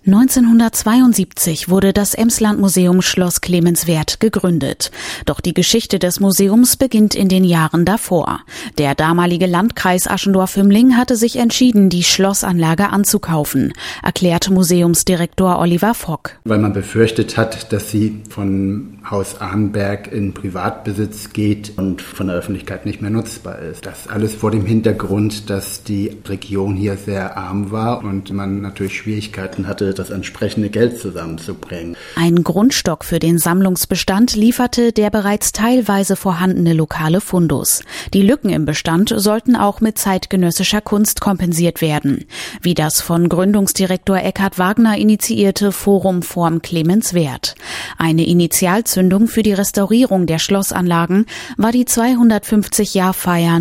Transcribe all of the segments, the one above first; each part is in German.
1972 wurde das Emsland-Museum Schloss Clemenswerth gegründet. Doch die Geschichte des Museums beginnt in den Jahren davor. Der damalige Landkreis Aschendorf-Hümmling hatte sich entschieden, die Schlossanlage anzukaufen, erklärt Museumsdirektor Oliver Fock. Weil man befürchtet hat, dass sie von Haus Arnberg in Privatbesitz geht und von der Öffentlichkeit nicht mehr nutzbar ist. Das alles vor dem Hintergrund, dass die Region hier sehr arm war und man natürlich Schwierigkeiten hatte, das entsprechende Geld zusammenzubringen. Ein Grundstock für den Sammlungsbestand lieferte der bereits teilweise vorhandene lokale Fundus. Die Lücken im Bestand sollten auch mit zeitgenössischer Kunst kompensiert werden, wie das von Gründungsdirektor Eckhard Wagner initiierte Forum Form Clemenswerth. Eine Initialzündung für die Restaurierung der Schlossanlagen war die 250-Jahr-Feier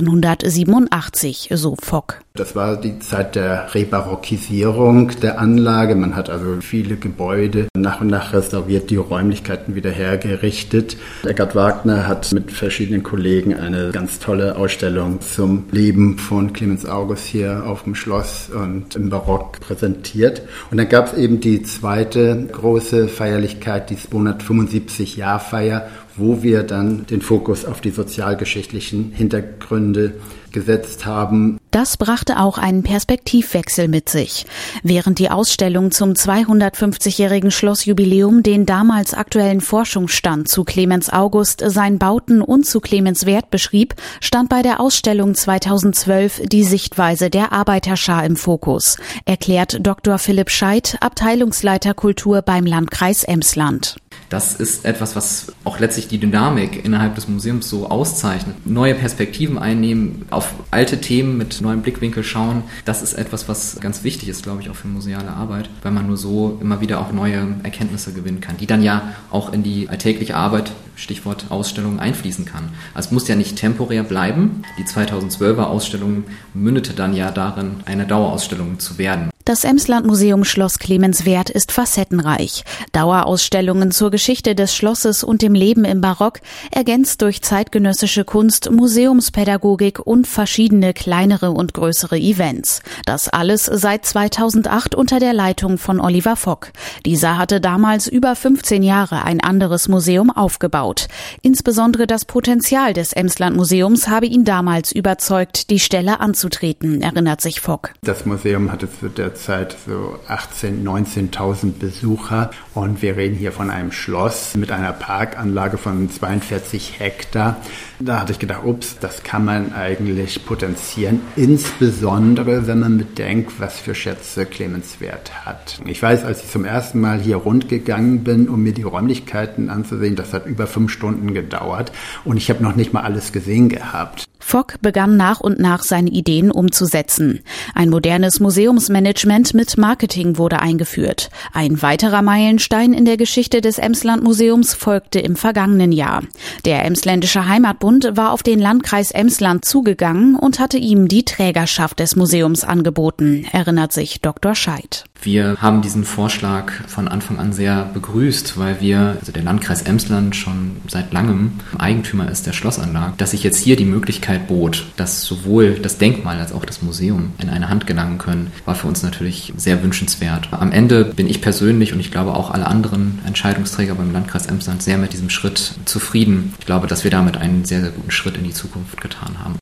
1987, so Fock. Das war die Zeit der Rebarockisierung der Anlage. Man hat also viele Gebäude nach und nach restauriert, die Räumlichkeiten wieder hergerichtet. Eckhard Wagner hat mit verschiedenen Kollegen eine ganz tolle Ausstellung zum Leben von Clemens August hier auf dem Schloss und im Barock präsentiert. Und dann gab es eben die zweite große Feierlichkeit, die 275-Jahr-Feier, wo wir dann den Fokus auf die sozialgeschichtlichen Hintergründe gesetzt haben. Das brachte auch einen Perspektivwechsel mit sich. Während die Ausstellung zum 250-jährigen Schlossjubiläum den damals aktuellen Forschungsstand zu Clemens August, seinen Bauten und zu Clemenswerth beschrieb, stand bei der Ausstellung 2012 die Sichtweise der Arbeiterschar im Fokus, erklärt Dr. Philipp Scheidt, Abteilungsleiter Kultur beim Landkreis Emsland. Das ist etwas, was auch letztlich die Dynamik innerhalb des Museums so auszeichnet. Neue Perspektiven einnehmen, auf alte Themen mit neuem Blickwinkel schauen. Das ist etwas, was ganz wichtig ist, glaube ich, auch für museale Arbeit, weil man nur so immer wieder auch neue Erkenntnisse gewinnen kann, die dann ja auch in die alltägliche Arbeit, Stichwort Ausstellung, einfließen kann. Also es muss ja nicht temporär bleiben. Die 2012er Ausstellung mündete dann ja darin, eine Dauerausstellung zu werden. Das Emsland-Museum Schloss Clemenswerth ist facettenreich. Dauerausstellungen zur Geschichte des Schlosses und dem Leben im Barock, ergänzt durch zeitgenössische Kunst, Museumspädagogik und verschiedene kleinere und größere Events. Das alles seit 2008 unter der Leitung von Oliver Fock. Dieser hatte damals über 15 Jahre ein anderes Museum aufgebaut. Insbesondere das Potenzial des Emsland-Museums habe ihn damals überzeugt, die Stelle anzutreten, erinnert sich Fock. Das Museum hatte zu der Zeit so 18.000, 19.000 Besucher und wir reden hier von einem Schloss mit einer Parkanlage von 42 Hektar. Da hatte ich gedacht, das kann man eigentlich potenzieren, insbesondere wenn man bedenkt, was für Schätze Clemenswerth hat. Ich weiß, als ich zum ersten Mal hier rundgegangen bin, um mir die Räumlichkeiten anzusehen, das hat über 5 Stunden gedauert und ich habe noch nicht mal alles gesehen gehabt. Fock begann nach und nach seine Ideen umzusetzen. Ein modernes Museumsmanagement mit Marketing wurde eingeführt. Ein weiterer Meilenstein in der Geschichte des Emsland-Museums folgte im vergangenen Jahr. Der Emsländische Heimatbund war auf den Landkreis Emsland zugegangen und hatte ihm die Trägerschaft des Museums angeboten, erinnert sich Dr. Scheidt. Wir haben diesen Vorschlag von Anfang an sehr begrüßt, weil der Landkreis Emsland schon seit langem Eigentümer ist der Schlossanlage, dass sich jetzt hier die Möglichkeit bot, dass sowohl das Denkmal als auch das Museum in eine Hand gelangen können, war für uns natürlich sehr wünschenswert. Am Ende bin ich persönlich und ich glaube auch alle anderen Entscheidungsträger beim Landkreis Emsland sehr mit diesem Schritt zufrieden. Ich glaube, dass wir damit einen sehr, sehr guten Schritt in die Zukunft getan haben.